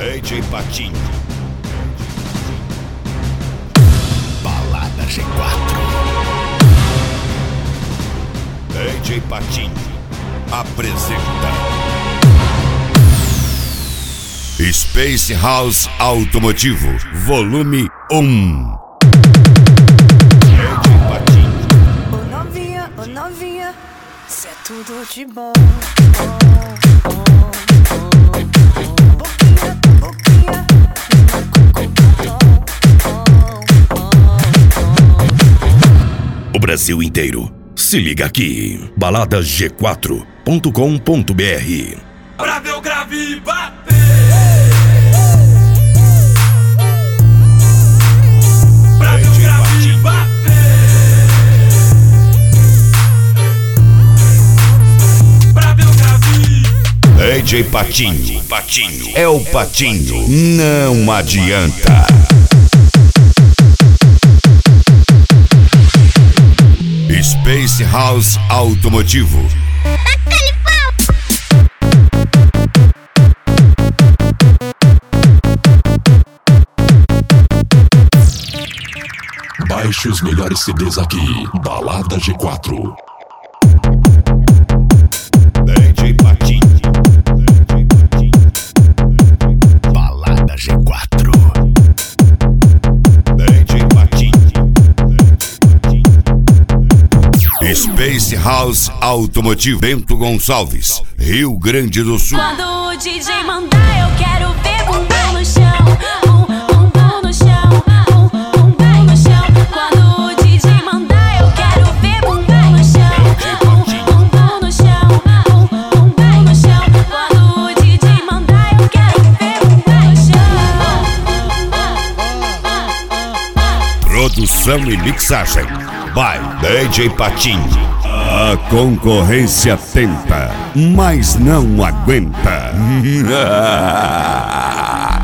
DJ Patinho. Balada G4. DJ Patinho apresenta Space House Automotivo, volume 1. DJ Patinho. Ô novinha, cê é tudo de bom. O Brasil inteiro se liga aqui. baladasg4.com.br. Pra ver o grave bater. Pra ver o grave bater. Pra ver o grave. DJ Patinho. É o Patinho. Não adianta. Space House Automotivo. Baixe os melhores CDs aqui. Balada G4. DJ Patinho. Balada G4. DJ Patinho. Space House Automotivo, Bento Gonçalves, Rio Grande do Sul. Quando o DJ mandar, eu quero ver bumbum no chão. Bumbum no chão. Bumbum no chão. Quando o DJ mandar, eu quero ver bumbum no chão. Bumbum no chão. Bumbum no chão. Quando o DJ mandar, eu quero ver bumbum no chão. Produção e mixagem by DJ Patinho. A concorrência tenta, mas não aguenta.